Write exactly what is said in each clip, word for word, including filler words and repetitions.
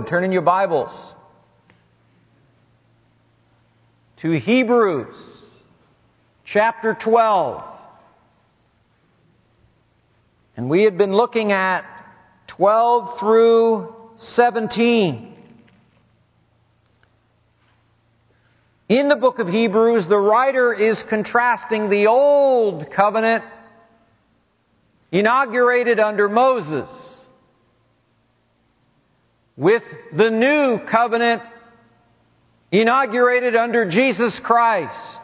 Turn in your Bibles to Hebrews chapter twelve. And we had been looking at twelve through seventeen. In the book of Hebrews, the writer is contrasting the old covenant inaugurated under Moses with the new covenant inaugurated under Jesus Christ.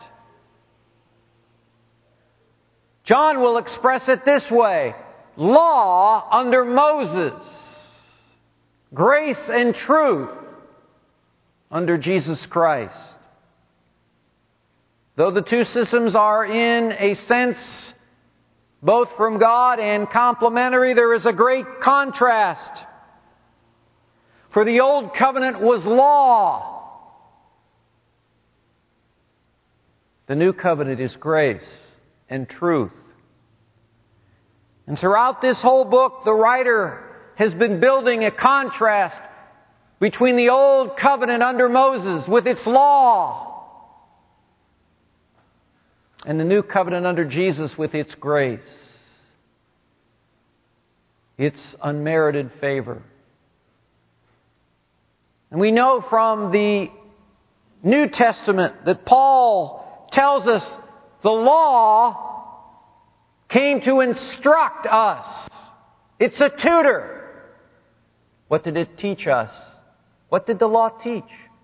John will express it this way: law under Moses, grace and truth under Jesus Christ. Though the two systems are in a sense both from God and complementary, there is a great contrast. For the old covenant was law. The new covenant is grace and truth. And throughout this whole book, the writer has been building a contrast between the old covenant under Moses with its law and the new covenant under Jesus with its grace, its unmerited favor. And we know from the New Testament that Paul tells us the law came to instruct us. It's a tutor. What did it teach us? What did the law teach?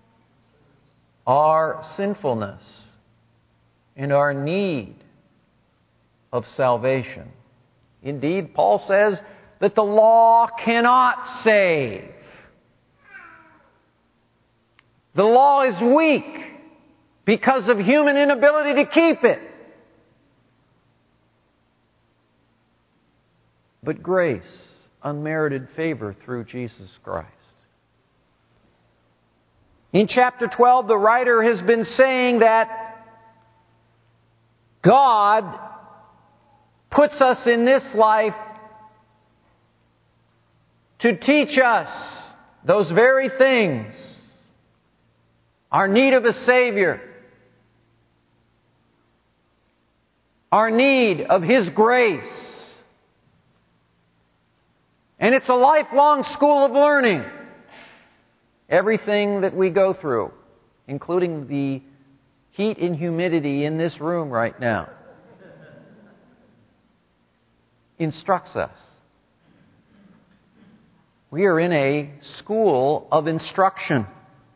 Our sinfulness and our need of salvation. Indeed, Paul says that the law cannot save. The law is weak because of human inability to keep it. But grace, unmerited favor through Jesus Christ. In chapter twelve, the writer has been saying that God puts us in this life to teach us those very things. Our need of a Savior. Our need of His grace. And it's a lifelong school of learning. Everything that we go through, including the heat and humidity in this room right now, instructs us. We are in a school of instruction.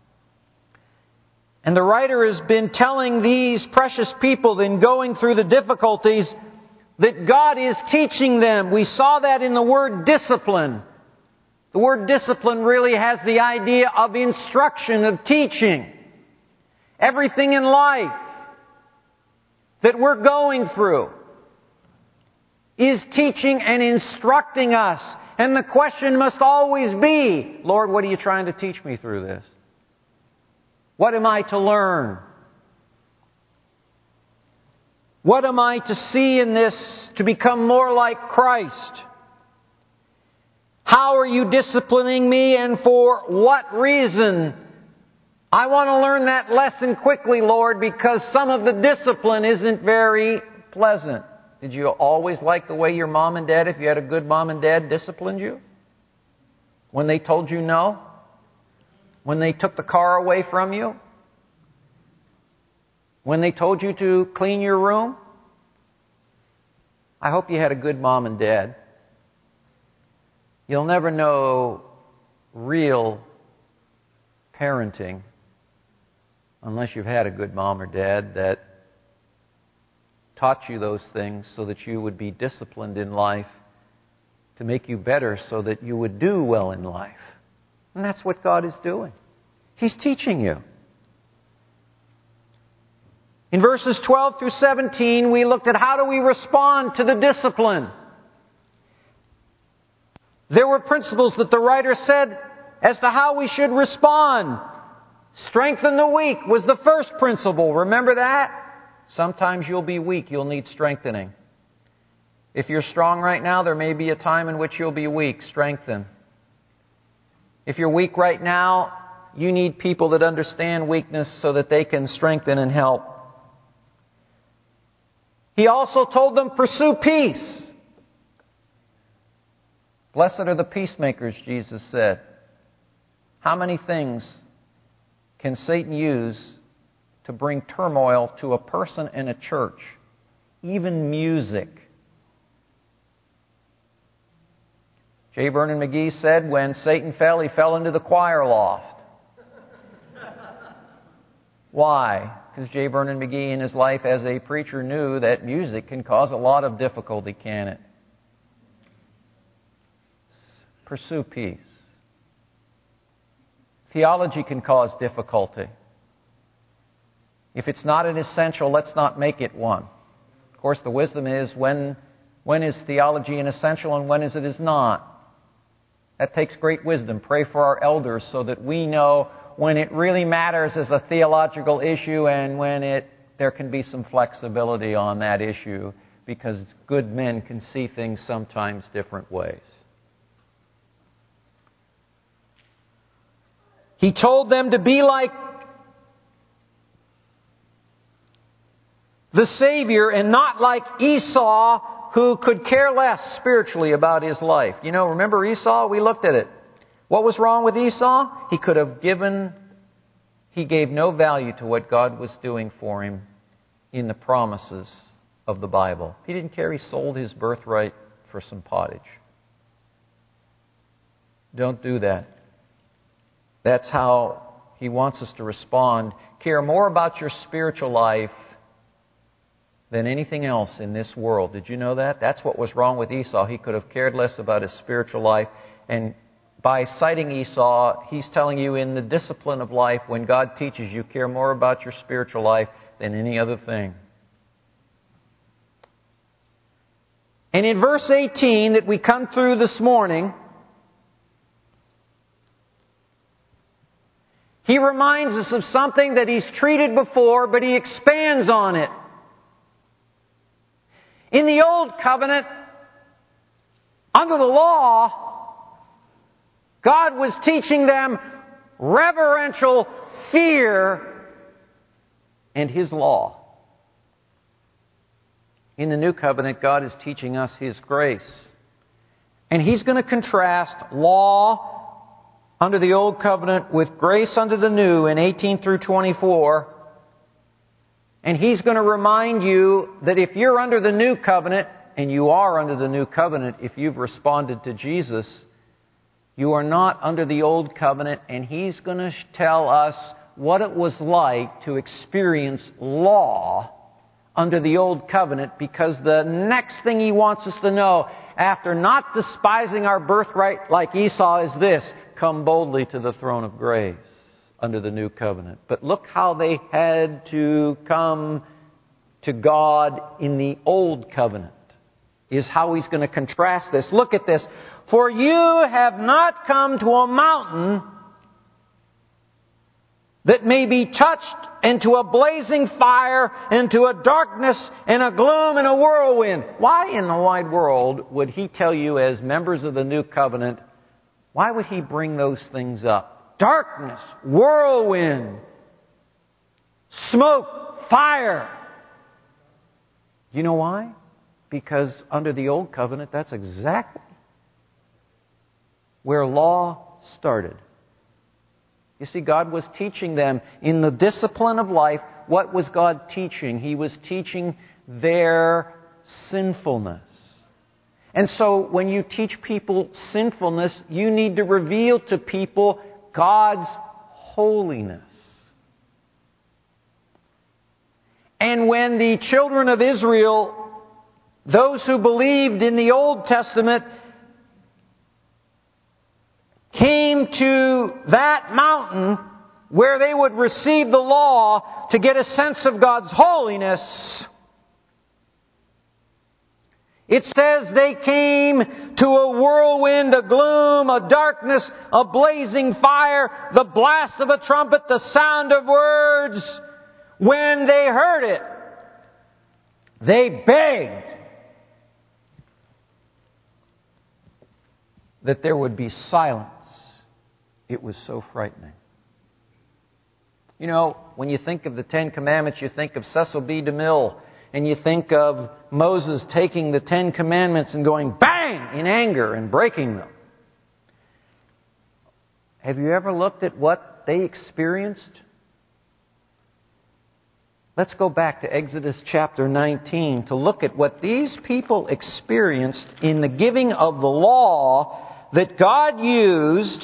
And the writer has been telling these precious people in going through the difficulties that God is teaching them. We saw that in the word discipline. The word discipline really has the idea of instruction, of teaching. Everything in life that we're going through is teaching and instructing us. And the question must always be, Lord, what are you trying to teach me through this? What am I to learn? What am I to see in this to become more like Christ? How are you disciplining me and for what reason? I want to learn that lesson quickly, Lord, because some of the discipline isn't very pleasant. Did you always like the way your mom and dad, if you had a good mom and dad, disciplined you? When they told you no? When they took the car away from you? When they told you to clean your room? I hope you had a good mom and dad. You'll never know real parenting unless you've had a good mom or dad that taught you those things so that you would be disciplined in life to make you better so that you would do well in life. And that's what God is doing. He's teaching you. In verses twelve through seventeen, we looked at how do we respond to the discipline. There were principles that the writer said as to how we should respond. Strengthen the weak was the first principle. Remember that? Sometimes you'll be weak. You'll need strengthening. If you're strong right now, there may be a time in which you'll be weak. Strengthen. If you're weak right now, you need people that understand weakness so that they can strengthen and help. He also told them, pursue peace. Blessed are the peacemakers, Jesus said. How many things can Satan use to bring turmoil to a person in a church? Even music. J. Vernon McGee said when Satan fell, he fell into the choir loft. Why? Because J. Vernon McGee in his life as a preacher knew that music can cause a lot of difficulty, can it? Pursue peace. Theology can cause difficulty. If it's not an essential, let's not make it one. Of course, the wisdom is when, when is theology an essential and when is it is not. That takes great wisdom. Pray for our elders so that we know when it really matters as a theological issue and when it there can be some flexibility on that issue, because good men can see things sometimes different ways. He told them to be like the Savior and not like Esau, who could care less spiritually about his life. You know, remember Esau? We looked at it. What was wrong with Esau? He could have given, he gave no value to what God was doing for him in the promises of the Bible. He didn't care. He sold his birthright for some pottage. Don't do that. That's how he wants us to respond. Care more about your spiritual life than anything else in this world. Did you know that? That's what was wrong with Esau. He could have cared less about his spiritual life. And by citing Esau, he's telling you in the discipline of life, when God teaches you, care more about your spiritual life than any other thing. And in verse eighteen that we come through this morning, he reminds us of something that he's treated before, but he expands on it. In the Old Covenant, under the law, God was teaching them reverential fear and His law. In the New Covenant, God is teaching us His grace. And He's going to contrast law under the Old Covenant with grace under the New in eighteen through twenty-four. And He's going to remind you that if you're under the New Covenant, and you are under the New Covenant if you've responded to Jesus, you are not under the Old Covenant, and He's going to tell us what it was like to experience law under the Old Covenant, because the next thing He wants us to know, after not despising our birthright like Esau, is this: come boldly to the throne of grace under the New Covenant. But look how they had to come to God in the Old Covenant, is how He's going to contrast this. Look at this. For you have not come to a mountain that may be touched, and to a blazing fire, and to a darkness, and a gloom, and a whirlwind. Why in the wide world would He tell you, as members of the New Covenant, why would He bring those things up? Darkness, whirlwind, smoke, fire. You know why? Because under the Old Covenant, that's exactly where law started. You see, God was teaching them in the discipline of life. What was God teaching? He was teaching their sinfulness. And so when you teach people sinfulness, you need to reveal to people God's holiness. And when the children of Israel, those who believed in the Old Testament, came to that mountain where they would receive the law to get a sense of God's holiness, it says they came to a whirlwind, a gloom, a darkness, a blazing fire, the blast of a trumpet, the sound of words. When they heard it, they begged that there would be silence It was so frightening. You know, when you think of the Ten Commandments, you think of Cecil B. DeMille, and you think of Moses taking the Ten Commandments and going bang in anger and breaking them. Have you ever looked at what they experienced? Let's go back to Exodus chapter nineteen to look at what these people experienced in the giving of the law that God used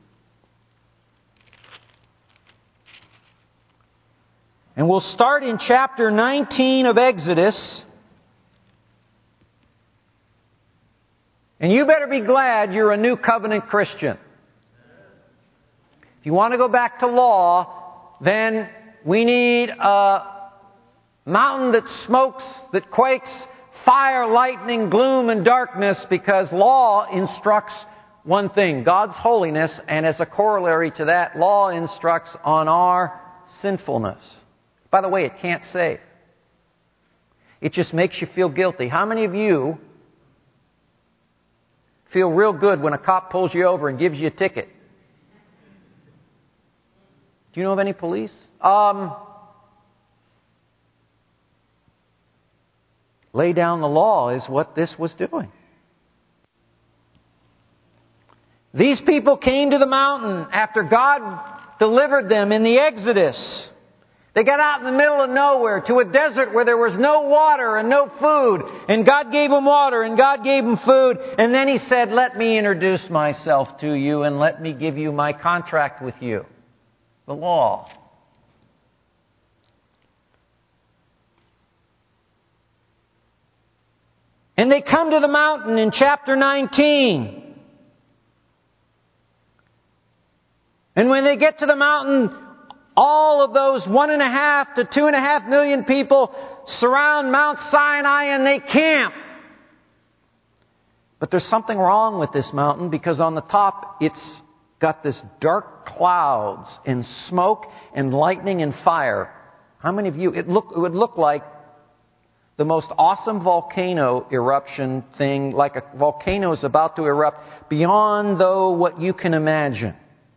And we'll start in chapter nineteen of Exodus. And you better be glad you're a new covenant Christian. If you want to go back to law, then we need a mountain that smokes, that quakes, fire, lightning, gloom, and darkness, because law instructs one thing, God's holiness, and as a corollary to that, law instructs on our sinfulness. By the way, it can't save. It just makes you feel guilty. How many of you feel real good when a cop pulls you over and gives you a ticket? Do you know of any police? Um, lay down the law is what this was doing. These people came to the mountain after God delivered them in the Exodus. They got out in the middle of nowhere to a desert where there was no water and no food. And God gave them water and God gave them food. And then He said, let me introduce myself to you and let me give you my contract with you. The law. And they come to the mountain in chapter nineteen. And when they get to the mountain, all of those one and a half to two and a half million people surround Mount Sinai and they camp. But there's something wrong with this mountain, because on the top it's got this dark clouds and smoke and lightning and fire. How many of you, it, look, it would look like the most awesome volcano eruption thing, like a volcano is about to erupt beyond though what you can imagine.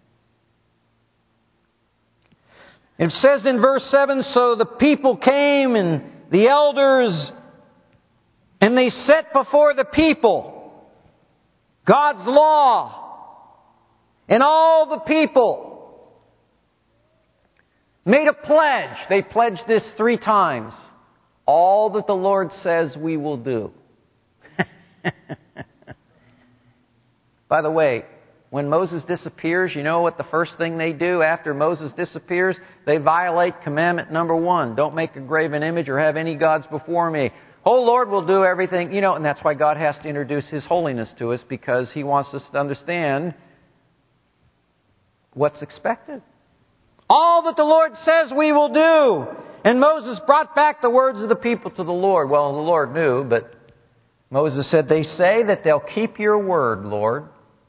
It says in verse seven, so the people came and the elders, and they set before the people God's law. And all the people made a pledge. They pledged this three times. All that the Lord says we will do. By the way, when Moses disappears, you know what the first thing they do after Moses disappears? They violate commandment number one. Don't make a graven image or have any gods before me. Oh, Lord will do everything. You know, and that's why God has to introduce His holiness to us, because He wants us to understand what's expected. All that the Lord says we will do. And Moses brought back the words of the people to the Lord. Well, the Lord knew, but Moses said, they say that they'll keep your word, Lord.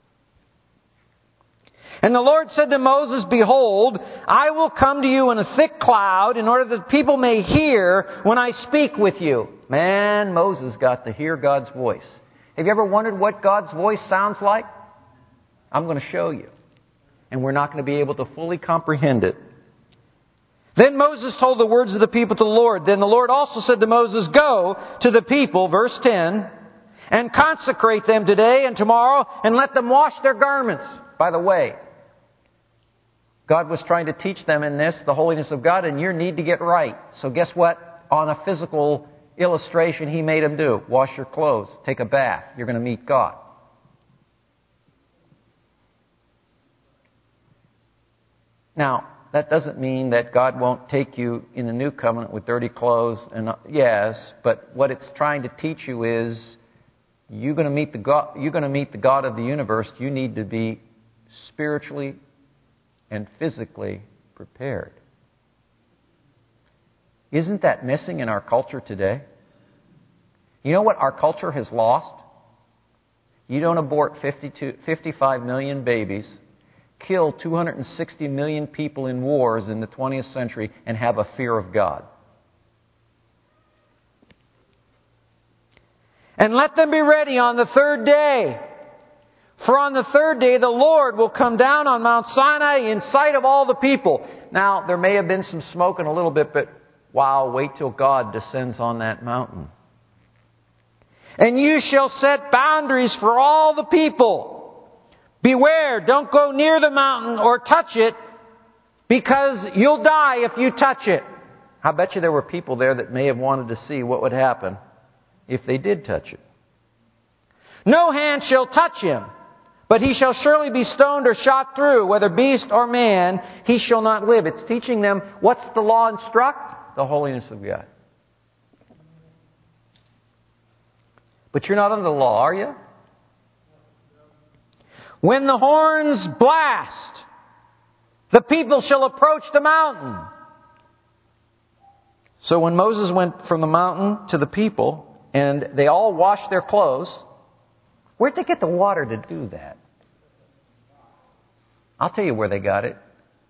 And the Lord said to Moses, behold, I will come to you in a thick cloud in order that people may hear when I speak with you. Man, Moses got to hear God's voice. Have you ever wondered what God's voice sounds like? I'm going to show you. And we're not going to be able to fully comprehend it. Then Moses told the words of the people to the Lord. Then the Lord also said to Moses, go to the people, verse ten, and consecrate them today and tomorrow, and let them wash their garments. By the way, God was trying to teach them in this the holiness of God and your need to get right. So guess what? On a physical illustration, He made them do. Wash your clothes. Take a bath. You're going to meet God. Now, that doesn't mean that God won't take you in the new covenant with dirty clothes. And yes, but what it's trying to teach you is you're going to meet the God, you're going to meet the God of the universe. You need to be spiritually and physically prepared. Isn't that missing in our culture today? You know what our culture has lost? You don't abort fifty-two, fifty-five million babies, kill two hundred sixty million people in wars in the twentieth century, and have a fear of God. And let them be ready on the third day. For on the third day the Lord will come down on Mount Sinai in sight of all the people. Now, there may have been some smoke and a little bit, but wow, wait till God descends on that mountain. And you shall set boundaries for all the people. Beware, don't go near the mountain or touch it, because you'll die if you touch it. I bet you there were people there that may have wanted to see what would happen if they did touch it. No hand shall touch him, but he shall surely be stoned or shot through, whether beast or man, he shall not live. It's teaching them, what's the law instruct? The holiness of God. But you're not under the law, are you? When the horns blast, the people shall approach the mountain. So when Moses went from the mountain to the people, and they all washed their clothes, where'd they get the water to do that? I'll tell you where they got it.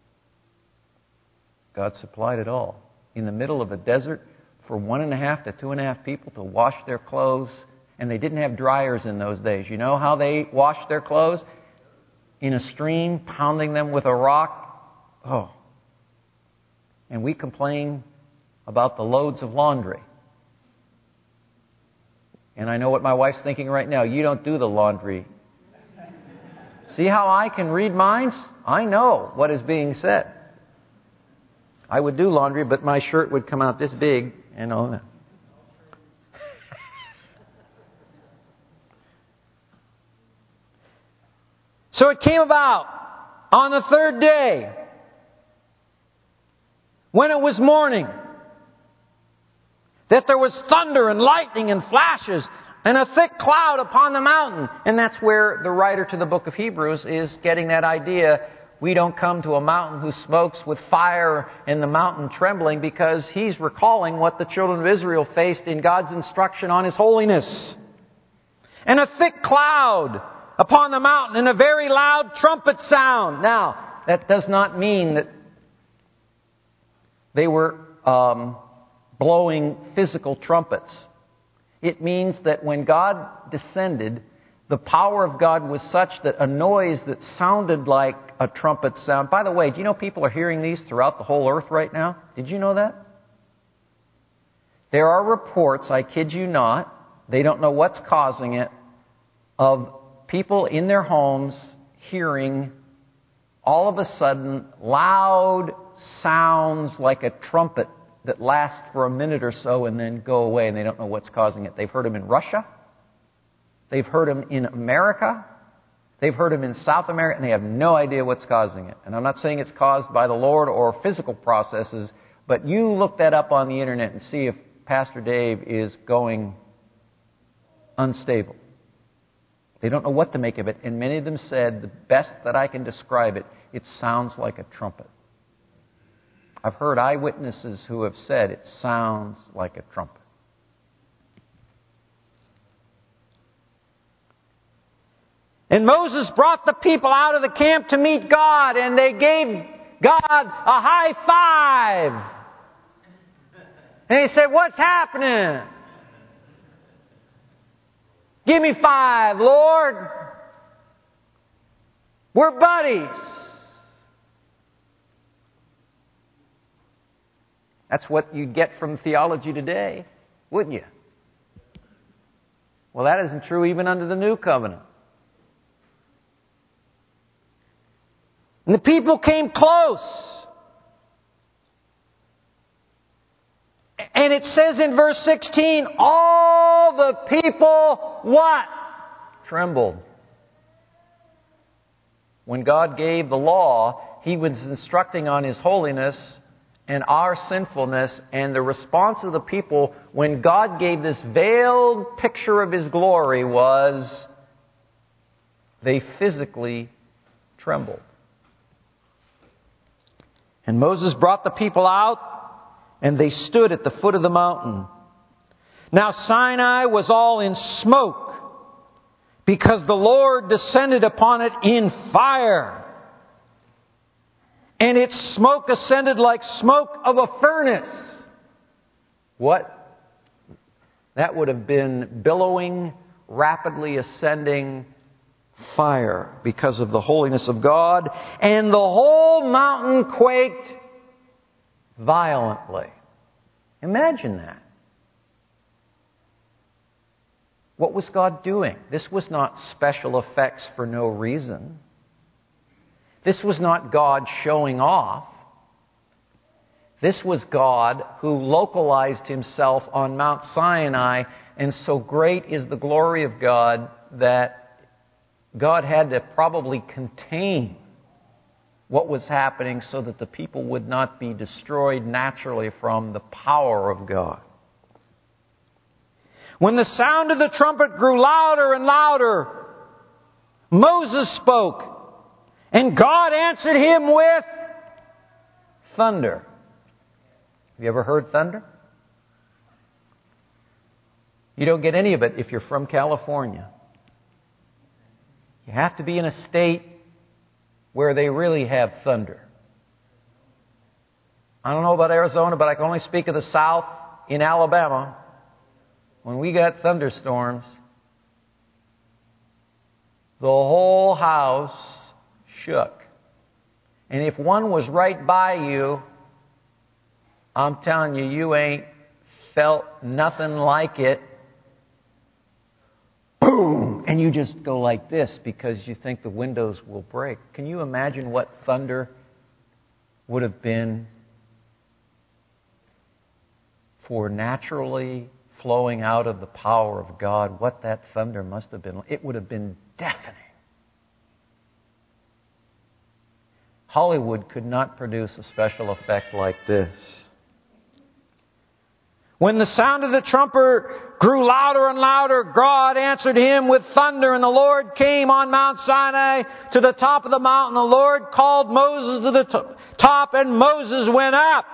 God supplied it all. In the middle of a desert for one and a half to two and a half people to wash their clothes. And they didn't have dryers in those days. You know how they washed their clothes? In a stream, pounding them with a rock. Oh. And we complain about the loads of laundry. And I know what my wife's thinking right now. You don't do the laundry. See how I can read minds? I know what is being said. I would do laundry, but my shirt would come out this big and all that. So it came about on the third day, when it was morning, that there was thunder and lightning and flashes and a thick cloud upon the mountain. And that's where the writer to the book of Hebrews is getting that idea. We don't come to a mountain who smokes with fire and the mountain trembling, because he's recalling what the children of Israel faced in God's instruction on His holiness. And a thick cloud upon the mountain and a very loud trumpet sound. Now, that does not mean that they were um, blowing physical trumpets. It means that when God descended, the power of God was such that a noise that sounded like a trumpet sound. By the way, do you know people are hearing these throughout the whole earth right now? Did you know that? There are reports, I kid you not, they don't know what's causing it, of people in their homes hearing all of a sudden loud sounds like a trumpet that last for a minute or so and then go away, and they don't know what's causing it. They've heard them in Russia. They've heard them in America. They've heard them in South America, and they have no idea what's causing it. And I'm not saying it's caused by the Lord or physical processes, but you look that up on the internet and see if Pastor Dave is going unstable. They don't know what to make of it, and many of them said, the best that I can describe it, it sounds like a trumpet. I've heard eyewitnesses who have said it sounds like a trumpet. And Moses brought the people out of the camp to meet God, and they gave God a high five. And he said, "What's happening? Give me five, Lord. We're buddies." That's what you'd get from theology today, wouldn't you? Well, that isn't true even under the New Covenant. And the people came close. And it says in verse sixteen, all the people, what? Trembled. When God gave the law, He was instructing on His holiness and our sinfulness, and the response of the people when God gave this veiled picture of His glory was they physically trembled. And Moses brought the people out, and they stood at the foot of the mountain. Now Sinai was all in smoke, because the Lord descended upon it in fire. And its smoke ascended like smoke of a furnace. What? That would have been billowing, rapidly ascending fire because of the holiness of God, and the whole mountain quaked violently. Imagine that. What was God doing? This was not special effects for no reason. This was not God showing off. This was God who localized Himself on Mount Sinai, and so great is the glory of God that God had to probably contain what was happening so that the people would not be destroyed naturally from the power of God. When the sound of the trumpet grew louder and louder, Moses spoke, and God answered him with thunder. Have you ever heard thunder? You don't get any of it if you're from California. You have to be in a state where they really have thunder. I don't know about Arizona, but I can only speak of the South. In Alabama, when we got thunderstorms, the whole house shook. And if one was right by you, I'm telling you, you ain't felt nothing like it. Boom! And you just go like this because you think the windows will break. Can you imagine what thunder would have been for naturally flowing out of the power of God? What that thunder must have been. It would have been deafening. Hollywood could not produce a special effect like this. When the sound of the trumpet grew louder and louder, God answered him with thunder, and the Lord came on Mount Sinai to the top of the mountain. The Lord called Moses to the to- top, and Moses went up.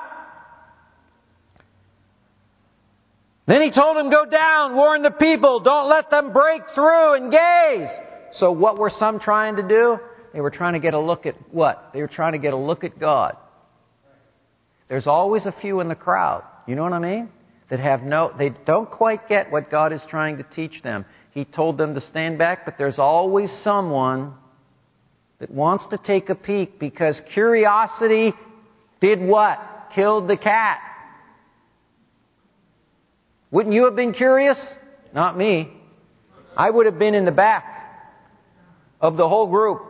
Then he told him, go down, warn the people, don't let them break through and gaze. So what were some trying to do? They were trying to get a look at what? They were trying to get a look at God. There's always a few in the crowd. You know what I mean? That have no, they don't quite get what God is trying to teach them. He told them to stand back, but there's always someone that wants to take a peek because curiosity did what? Killed the cat. Wouldn't you have been curious? Not me. I would have been in the back of the whole group.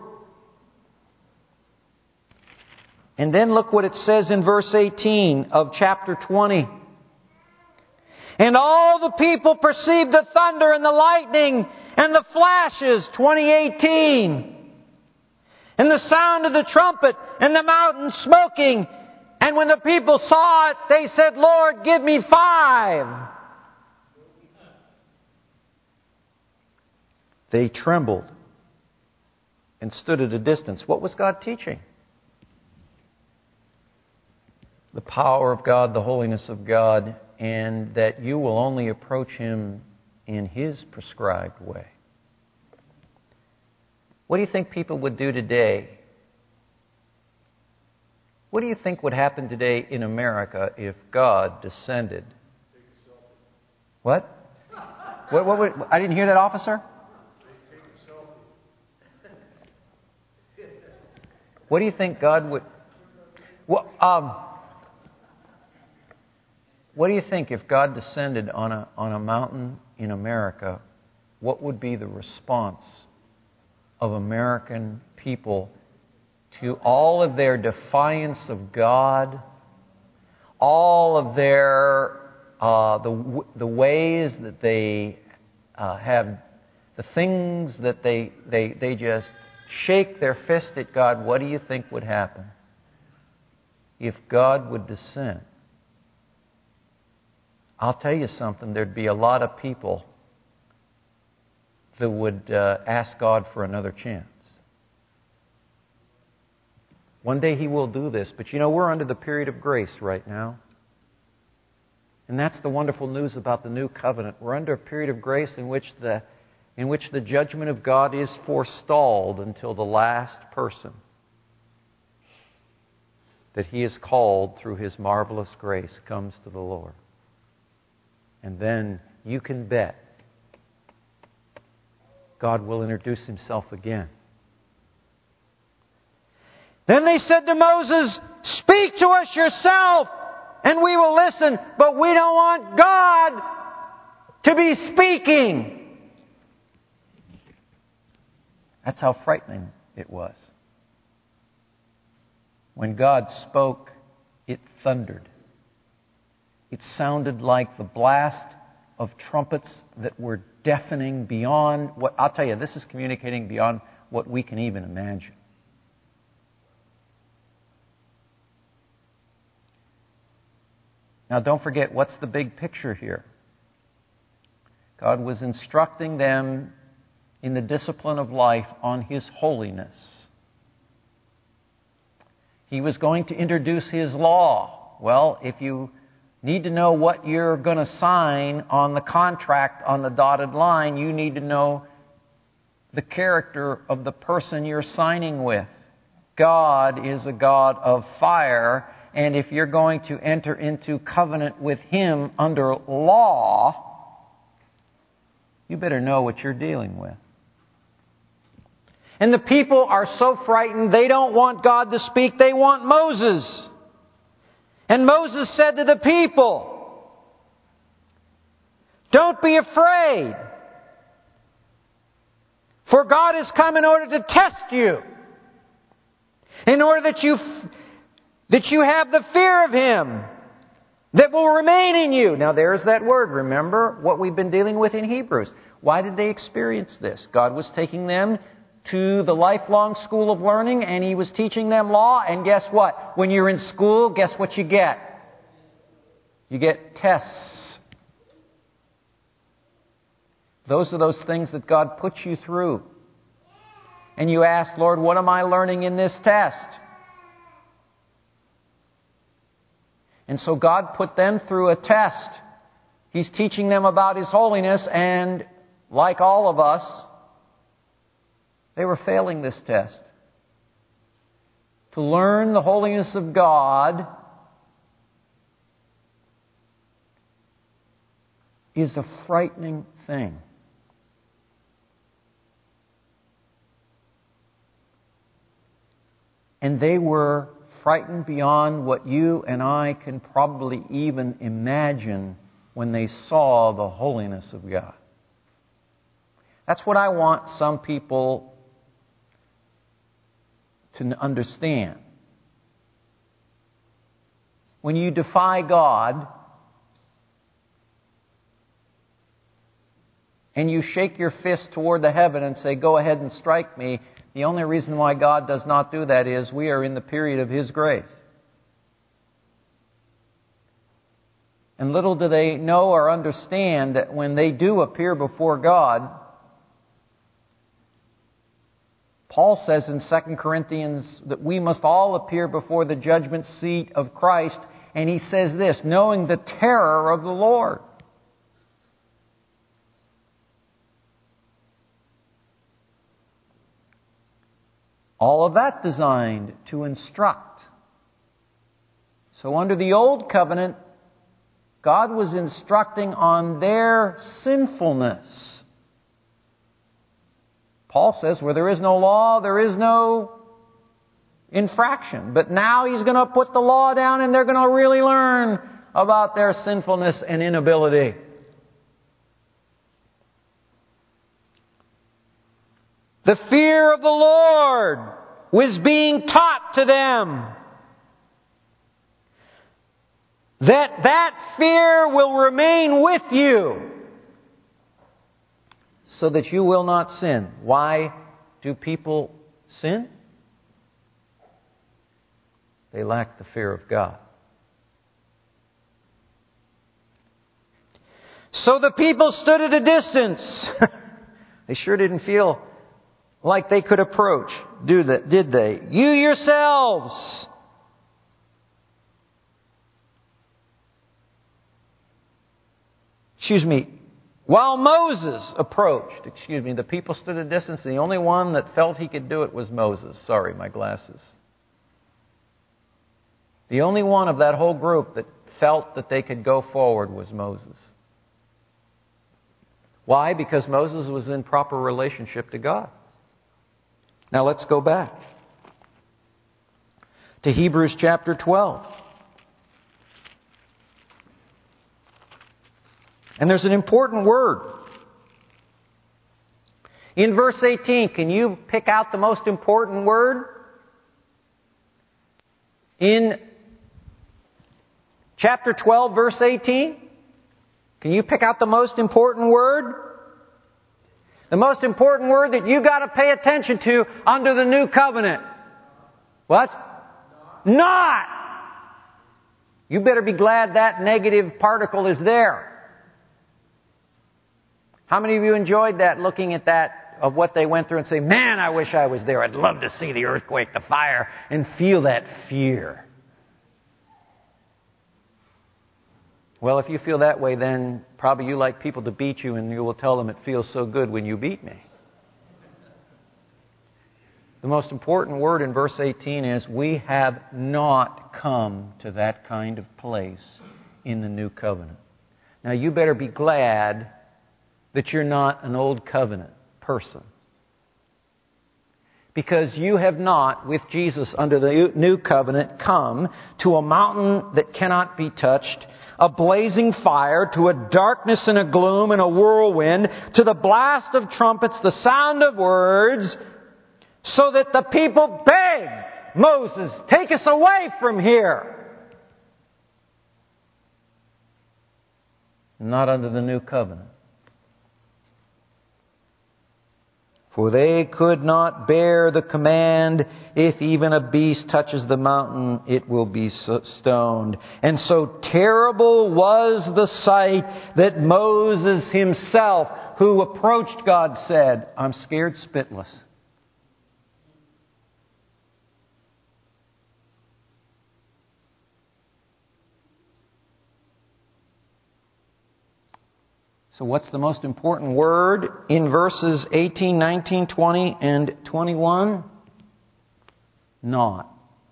And then look what it says in verse eighteen of chapter twenty. And all the people perceived the thunder and the lightning and the flashes, twenty eighteen. And the sound of the trumpet and the mountain smoking. And when the people saw it, they said, Lord, give me five. They trembled and stood at a distance. What was God teaching? The power of God, the holiness of God, and that you will only approach Him in His prescribed way. What do you think people would do today? What do you think would happen today in America if God descended? What? What, what would, I didn't hear that, officer. What do you think God would... Well, um, what do you think if God descended on a on a mountain in America? What would be the response of American people to all of their defiance of God, all of their uh, the the ways that they uh, have, the things that they they they just shake their fist at God? What do you think would happen if God would descend? I'll tell you something, there'd be a lot of people that would uh, ask God for another chance. One day He will do this, but you know, we're under the period of grace right now. And that's the wonderful news about the new covenant. We're under a period of grace in which the in which the judgment of God is forestalled until the last person that He has called through His marvelous grace comes to the Lord. And then you can bet God will introduce Himself again. Then they said to Moses, "Speak to us yourself, and we will listen, but we don't want God to be speaking." That's how frightening it was. When God spoke, it thundered. It sounded like the blast of trumpets that were deafening beyond what, I'll tell you, this is communicating beyond what we can even imagine. Now don't forget, what's the big picture here? God was instructing them in the discipline of life on His holiness. He was going to introduce His law. Well, if you need to know what you're going to sign on the contract on the dotted line, you need to know the character of the person you're signing with. God is a God of fire, and if you're going to enter into covenant with Him under law, you better know what you're dealing with. And the people are so frightened, they don't want God to speak, they want Moses. And Moses said to the people, "Don't be afraid, for God has come in order to test you, in order that you that you have the fear of Him that will remain in you." Now there's that word. Remember what we've been dealing with in Hebrews. Why did they experience this? God was taking them to the lifelong school of learning, and He was teaching them law. And guess what? When you're in school, guess what you get? You get tests. Those are those things that God puts you through. And you ask, "Lord, what am I learning in this test?" And so God put them through a test. He's teaching them about His holiness, and like all of us, they were failing this test. To learn the holiness of God is a frightening thing. And they were frightened beyond what you and I can probably even imagine when they saw the holiness of God. That's what I want some people to understand. When you defy God and you shake your fist toward the heaven and say, "Go ahead and strike me," the only reason why God does not do that is we are in the period of His grace. And little do they know or understand that when they do appear before God, Paul says in Second Corinthians that we must all appear before the judgment seat of Christ. And he says this, knowing the terror of the Lord. All of that designed to instruct. So under the Old Covenant, God was instructing on their sinfulness. Paul says, where there is no law, there is no infraction. But now He's going to put the law down, and they're going to really learn about their sinfulness and inability. The fear of the Lord was being taught to them. That that fear will remain with you, so that you will not sin. Why do people sin? They lack the fear of God. So the people stood at a distance. They sure didn't feel like they could approach, do that, did they? You yourselves. Excuse me. While Moses approached, excuse me, the people stood at a distance. The only one that felt he could do it was Moses. Sorry, my glasses. The only one of that whole group that felt that they could go forward was Moses. Why? Because Moses was in proper relationship to God. Now let's go back to Hebrews chapter twelve. And there's an important word. In verse eighteen, can you pick out the most important word? In chapter twelve, verse eighteen, can you pick out the most important word? The most important word that you got to pay attention to under the new covenant. What? Not. You better be glad that negative particle is there. How many of you enjoyed that, looking at that, of what they went through, and say, man, I wish I was there. I'd love to see the earthquake, the fire, and feel that fear. Well, if you feel that way, then probably you like people to beat you, and you will tell them it feels so good when you beat me. The most important word in verse eighteen is, we have not come to that kind of place in the new covenant. Now, you better be glad that you're not an old covenant person. Because you have not, with Jesus under the new covenant, come to a mountain that cannot be touched, a blazing fire, to a darkness and a gloom and a whirlwind, to the blast of trumpets, the sound of words, so that the people begged Moses, take us away from here. Not under the new covenant. For they could not bear the command, if even a beast touches the mountain, it will be stoned. And so terrible was the sight that Moses himself, who approached God, said, I'm scared spitless. So what's the most important word in verses eighteen, nineteen, twenty, and twenty-one? Not.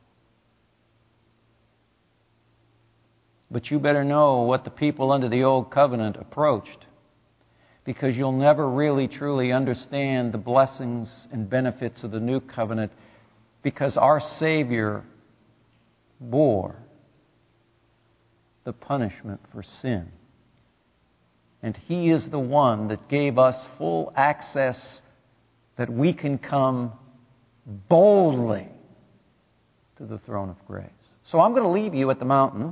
But you better know what the people under the old covenant approached, because you'll never really truly understand the blessings and benefits of the new covenant, because our Savior bore the punishment for sin. And He is the one that gave us full access that we can come boldly to the throne of grace. So I'm going to leave you at the mountain.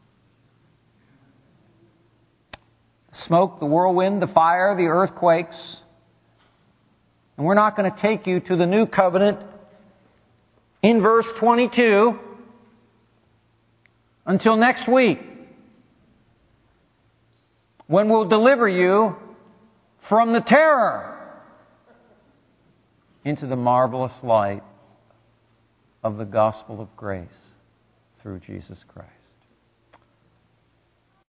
Smoke, the whirlwind, the fire, the earthquakes. And we're not going to take you to the new covenant in verse twenty-two until next week, when we'll deliver you from the terror into the marvelous light of the gospel of grace through Jesus Christ.